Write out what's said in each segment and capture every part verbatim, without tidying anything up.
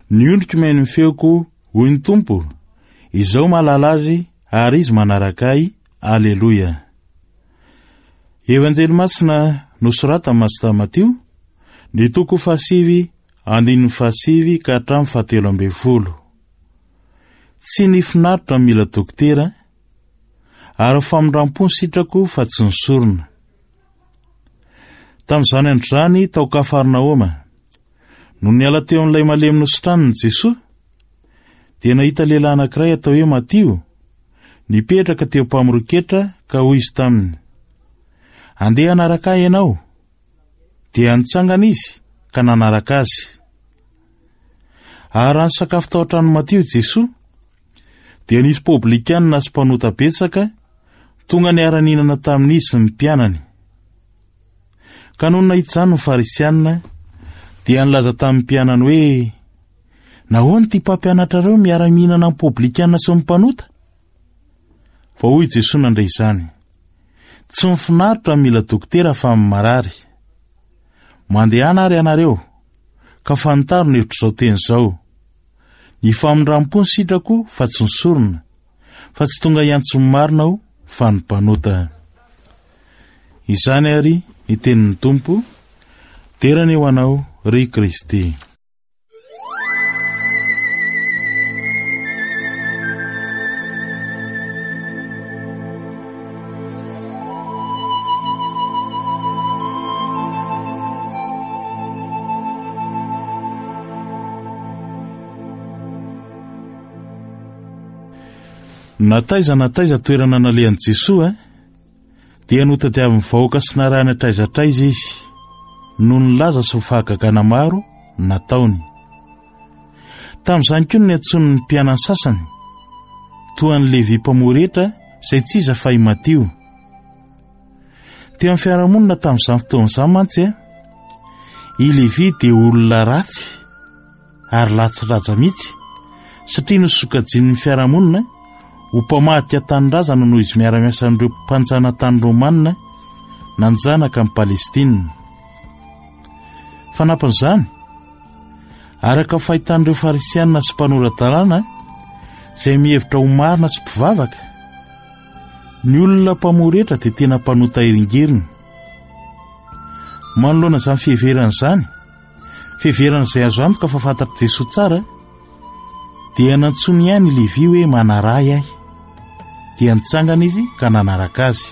Niondriko meny ny feoko hoy ny Tompo, izao mahalala azy ary izy manarakay. Aleluia. Evanjely masina nosoratan Masita Matio, ny toko fasivy andininy fasivy ka hatramin'ny fahatelo amby folo. Tsy nifinaritra mila dokotera, ary famindram-pony sitrako fa tsy nisorona. Tamin'izany andro zany tao Kafarnaoma, no niala teo amin'ilay malemy nosotrany Jesosy, dia nahita lehilahy anankiray atao hoe Matio, nipetraka teo mpamoroketra ka hoy izy taminy, andeha hanaraka ianao. Dia nitsangana izy ka nanaraka azy. Ary raha nisakafo tao an-trano Matio Jesosy, dia nisy poblikanina sy mpanota betsaka tonga niara-ninana tamin'izy sy ny mpianany. Ka noho nahita izany ny farisianina, dia nilaza tamin'ny mpianany hoe, nahoana ty mpampianatrareo miara-mihinana amin'ny poblikanina sy ny mpanota? Fa hoy Jesosy nandray izany, tsy mifinaritra mila dokotera fa marary. Mandehana ary anareo, ka fantaro ny hevitro zao teny zao, ny famindram-pony sitrako fa tsy nisorona, fa tsy tonga iantso marina aho fa ny mpanota. Izany ary ny tenin'ny Tompo, terana eo anao ry Kristy. Nataiza nataiza toerana nalehan'i Jesosy, dia notadiavin'ny vahoaka sy narahany atraizatraiza izy, noho nilaza sy fahagagana maro nataony. Tamin'izany koa ny antsoiny ny mpianany sasany, toa ny Levi mpamoretra izay tsy iza fa i Matio. Teo amin'ny fiarahamonina tamin'izany fotoan'izany mantsy, i Levi dia olona ratsy ary latsiraja mihitsy, satria nosokajian'ny fiarahamonina ho mpamadika tanindrazana noho izy miara-miasa amin'ireo mpanjana tany Romanina nanjanaka amin'ny Palestina. Fanapan'izany, araka fahitan'ireo farisianina sy mpanora-dalàna izay mihevitra ho marina sy mpivavaka, ny olona mpamoretra dia tena mpanota iringiriny. Manoloana izany fiheverana izany, fiheverana izay azo antoka fa fantatr' Jesosy tsara, dia nantsony ihany Levi hoe manaray ahy, dia nitsangana izy ka nanaraka azy.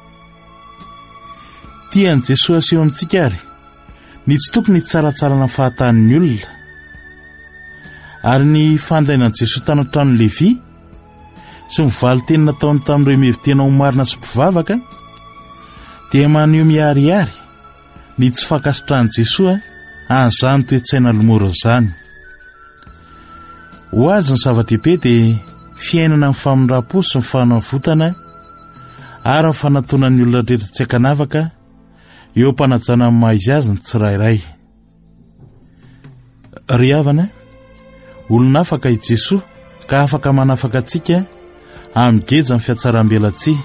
Tian'i Jesosy aseho amintsika ary, ny tsy tokony tsaratsarana fahatan'ny olona. Ary ny fandainan'i Jesosy tany an-trano Levi sy mivaly teny nataony tamin'ireo mihevitena ho marina sy mpivavaka, dia maneho miharihary ny tsy fankasitrahan'i Jesosy an'izany toe-tsaina lomoro izany. Ho azy ny zava-dehibe dia fiainana amin'ny famindram-po sy ny fanavotana ary ny fanantonan'ny olona rehetra tsy ankanavaka eo am-panajana amin'ny maha izy azy ny tsirairay. Ry havana, olona afaka i Jesosy ka afaka manafaka antsika amin'ny geja amin'ny fiatsaram-belatsia.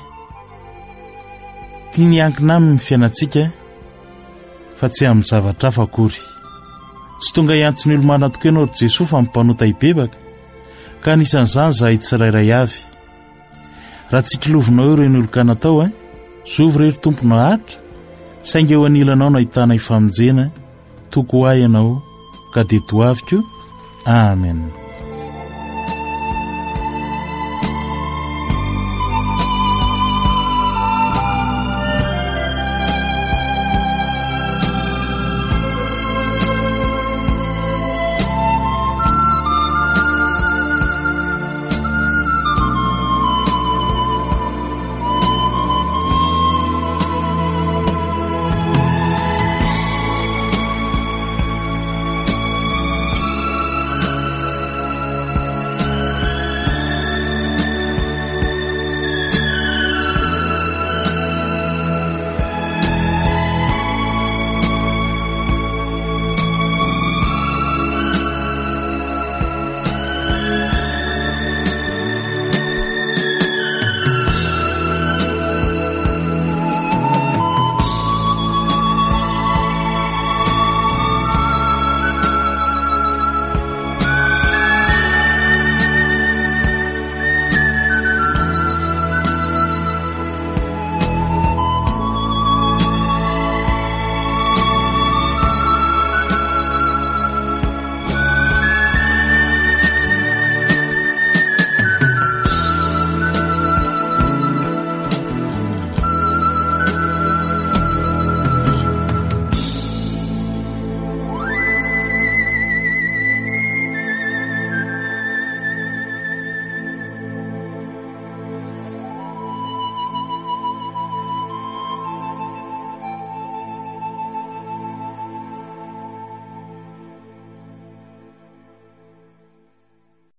Tia niankina amin'ny fiainantsika fa tsy amin'ny zavatra hafa akory. Tsy tonga iantsony olo marina tokoa ianao ry Jesosy fa mimpanota hibebaka, ka anisan'izany zahay tsirairay avy. Raha tsy kilovinao eo ireny olo-ka natao, eh? Zovy rery Tompona ahatra, saingy eo anilanao nahitana ifamonjena, toko ahy ianao, ka dia toaviko. Amen.